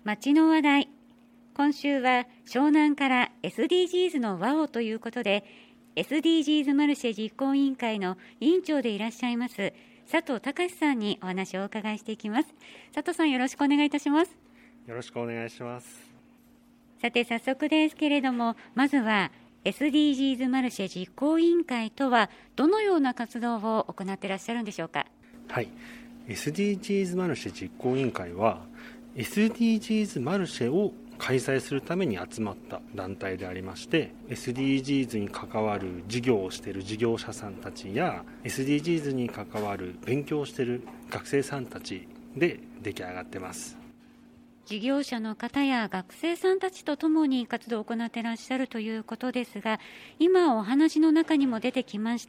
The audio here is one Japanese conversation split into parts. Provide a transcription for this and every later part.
街の話題。今週は湘南から SDGs の輪をということで SDGs マルシェ実行委員会の委員長でいらっしゃいます佐藤隆さんにお話をお伺いしていきます。佐藤さん、よろしくお願いいたします。 よろしくお願いします。 さて早速ですけれども、まずは SDGs マルシェ実行委員会とはどのような活動を行っていらっしゃるんでしょうか。 はい、SDGs マルシェ実行委員会は SDGs マルシェを開催するために集まった団体でありまして、 SDGs に関わる事業をしている事業者さんたちや SDGs に関わる勉強をしている学生さんたちで出来上がってます。 事業者の方や学生さんたちとともに活動を行っていらっしゃるということですが、今お話の中にも出てきました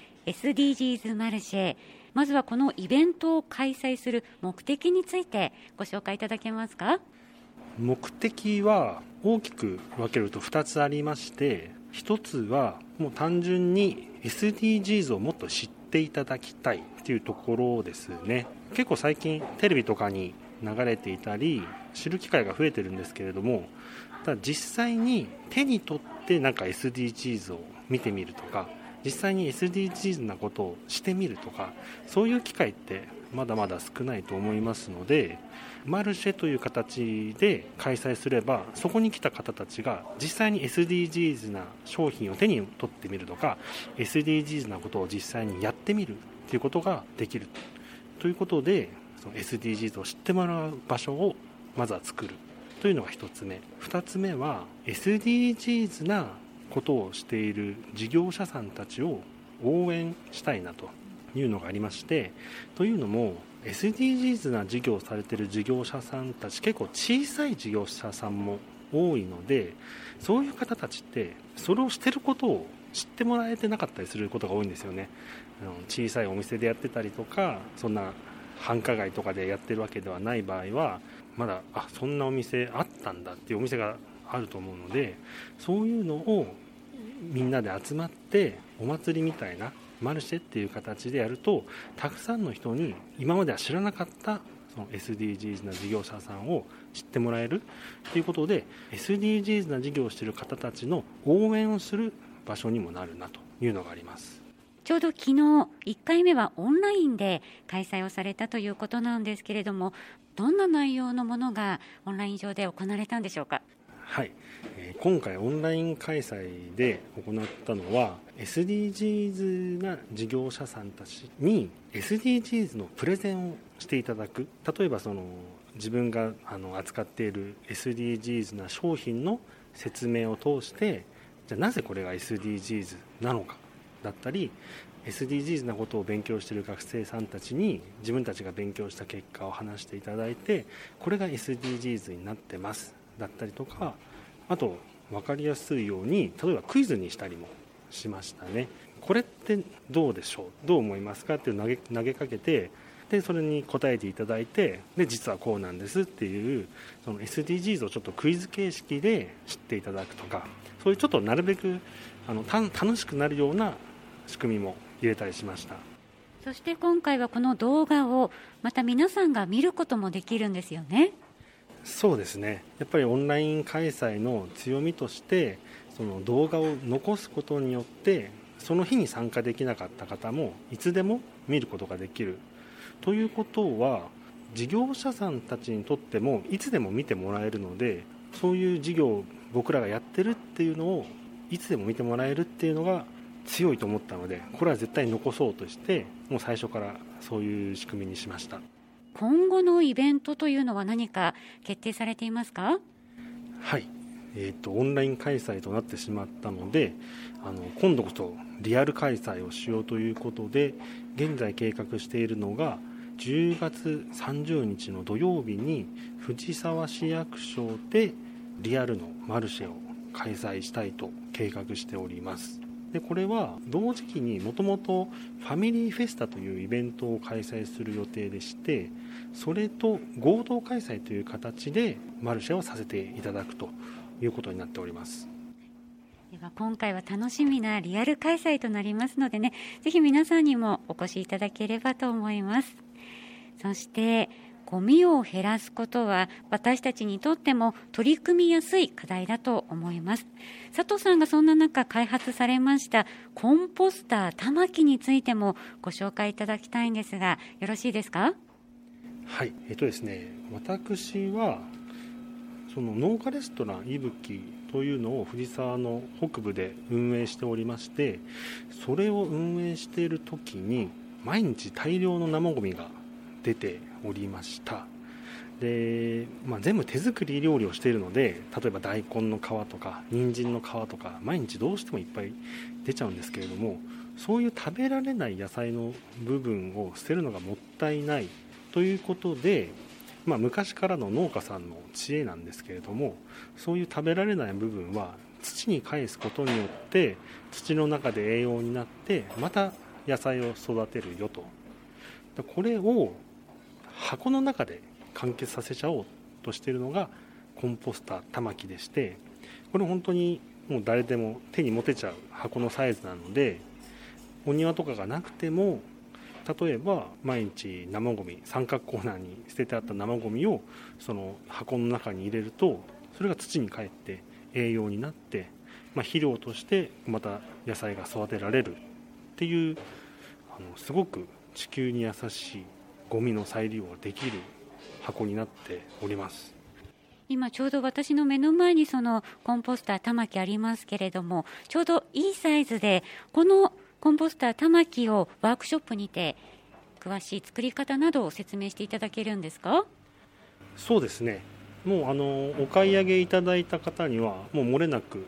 SDGs マルシェ、まずはこのイベントを開催する目的についてご紹介いただけますか。 目的は大きく分けると2つありまして、1つはもう単純に SDGs をもっと知っていただきたいというところですね。結構最近テレビとかに流れていたり知る機会が増えてるんですけれども、ただ実際に手に取ってなんか SDGs を見てみるとか、実際に SDGs なことをしてみるとか、そういう機会ってまだまだ少ないと思いますので、マルシェという形で開催すれば、そこに来た方たちが実際に SDGs な商品を手に取ってみるとか、 SDGs なことを実際にやってみるということができるということで、その SDGs を知ってもらう場所をまずは作るというのが1つ目。2つ目は SDGs なことをしている事業者さんたちを応援したいなというのがありまして、というのも SDGs な事業をされている事業者さんたち、結構小さい事業者さんも多いので、そういう方たちってそれをしていることを知ってもらえてなかったりすることが多いんですよね。小さいお店でやってたりとか、そんな繁華街とかでやってるわけではない場合は、まだそんなお店あったんだっていうお店があると思うので、そういうのをみんなで集まってお祭りみたいなマルシェっていう形でやると、たくさんの人に今までは知らなかったその SDGs な事業者さんを知ってもらえるということで、 SDGs な事業をしている方たちの応援をする場所にもなるなというのがあります。 ちょうど昨日1回目はオンラインで開催をされたということなんですけれども、どんな内容のものがオンライン上で行われたんでしょうか。 はい、今回オンライン開催で行ったのは SDGs な事業者さんたちに SDGs のプレゼンをしていただく。例えば自分が扱っている SDGs な商品の説明を通して、じゃあなぜこれが SDGs なのかだったり、 SDGs なことを勉強している学生さんたちに自分たちが勉強した結果を話していただいて、これが SDGs になってますだったりとか、あと分かりやすいように例えばクイズにしたりもしましたね。これってどうでしょう、どう思いますかっていう投げかけて、でそれに答えていただいて、で実はこうなんですっていう、その SDGs をちょっとクイズ形式で知っていただくとか、そういうちょっとなるべく楽しくなるような仕組みも入れたりしました。 そして今回はこの動画をまた皆さんが見ることもできるんですよね。 そうですね、やっぱりオンライン開催の強みとして、その動画を残すことによってその日に参加できなかった方もいつでも見ることができるということは、事業者さんたちにとってもいつでも見てもらえるので、そういう事業を僕らがやってるっていうのをいつでも見てもらえるっていうのが強いと思ったので、これは絶対残そうとして、もう最初からそういう仕組みにしました。 今後のイベントというのは何か決定されていますか。 はい、オンライン開催となってしまったので、今度こそリアル開催をしようということで、現在計画しているのが10月30日の土曜日に藤沢市役所でリアルのマルシェを開催したいと計画しております。でこれは同時期にもともとファミリーフェスタというイベントを開催する予定でして、それと合同開催という形でマルシェをさせていただくということになっております。 では今回は楽しみなリアル開催となりますのでね、ぜひ皆さんにもお越しいただければと思います。そしてゴミを減らすことは私たちにとっても取り組みやすい課題だと思います。佐藤さんがそんな中開発されましたコンポスター玉木についてもご紹介いただきたいんですが、よろしいですか？ はい、ですね、私はその農家レストランいぶきというのを藤沢の北部で運営しておりまして、それを運営している時に毎日大量の生ゴミが出ておりました。で、全部手作り料理をしているので、例えば大根の皮とか人参の皮とか毎日どうしてもいっぱい出ちゃうんですけれども、そういう食べられない野菜の部分を捨てるのがもったいないということで、昔からの農家さんの知恵なんですけれども、そういう食べられない部分は土に返すことによって土の中で栄養になってまた野菜を育てるよと。これを箱の中で完結させちゃおうとしているのがコンポスター玉木でして、これ本当にもう誰でも手に持てちゃう箱のサイズなので、お庭とかがなくても例えば毎日生ゴミ、三角コーナーに捨ててあった生ゴミをその箱の中に入れると、それが土に帰って栄養になって、肥料としてまた野菜が育てられるっていう、すごく地球に優しいゴミの再利用ができる箱になっております。 今ちょうど私の目の前にそのコンポスター玉木ありますけれども、ちょうどいいサイズで、このコンポスター玉木をワークショップにて詳しい作り方などを説明していただけるんですか？ そうですね、もうお買い上げいただいた方にはもう漏れなく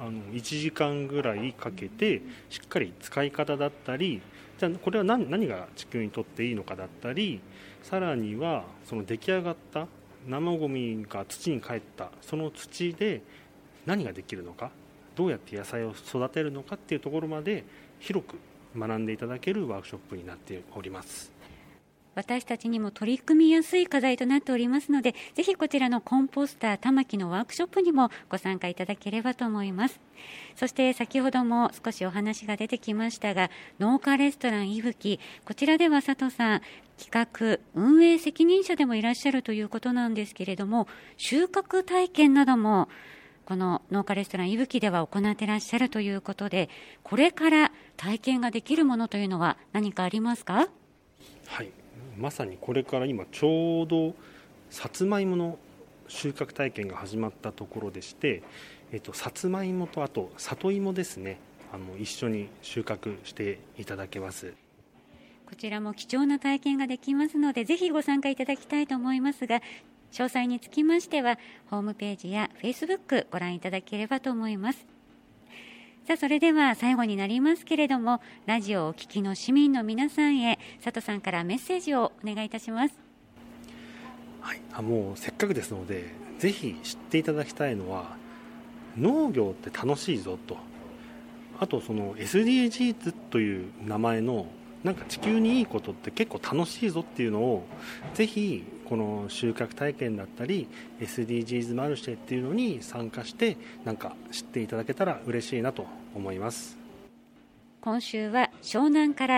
1時間ぐらいかけてしっかり使い方だったり、じゃあこれは何が地球にとっていいのかだったり、さらにはその出来上がった生ゴミが土に帰ったその土で何ができるのか、どうやって野菜を育てるのかっていうところまで広く学んでいただけるワークショップになっております。 私たちにも取り組みやすい課題となっておりますので、ぜひこちらのコンポスター玉木のワークショップにもご参加いただければと思います。そして先ほども少しお話が出てきましたが、農家レストランいぶき、こちらでは佐藤さん、企画運営責任者でもいらっしゃるということなんですけれども、収穫体験などもこの農家レストランいぶきでは行っていらっしゃるということで、これから体験ができるものというのは何かありますか？ はい、まさにこれから今ちょうどさつまいもの収穫体験が始まったところでして、さつまいもとあと里芋ですね、一緒に収穫していただけます。 こちらも貴重な体験ができますので、ぜひご参加いただきたいと思いますが、詳細につきましてはホームページや Facebook ご覧いただければと思います。さあ、それでは最後になりますけれども、ラジオをお聞きの市民の皆さんへ佐藤さんからメッセージをお願いいたします。 はい、もうせっかくですのでぜひ知っていただきたいのは、農業って楽しいぞと、あとその SDGs という名前のなんか地球にいいことって結構楽しいぞっていうのを、ぜひこの収穫体験だったり SDGs マルシェっていうのに参加してなんか知っていただけたら嬉しいなと思います。 今週は湘南から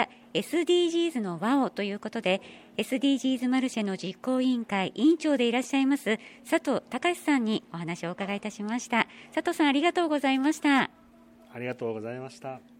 SDGs の輪をということで、 SDGs マルシェの実行委員会委員長でいらっしゃいます佐藤隆さんにお話をお伺いいたしました。佐藤さん、ありがとうございました。 ありがとうございました。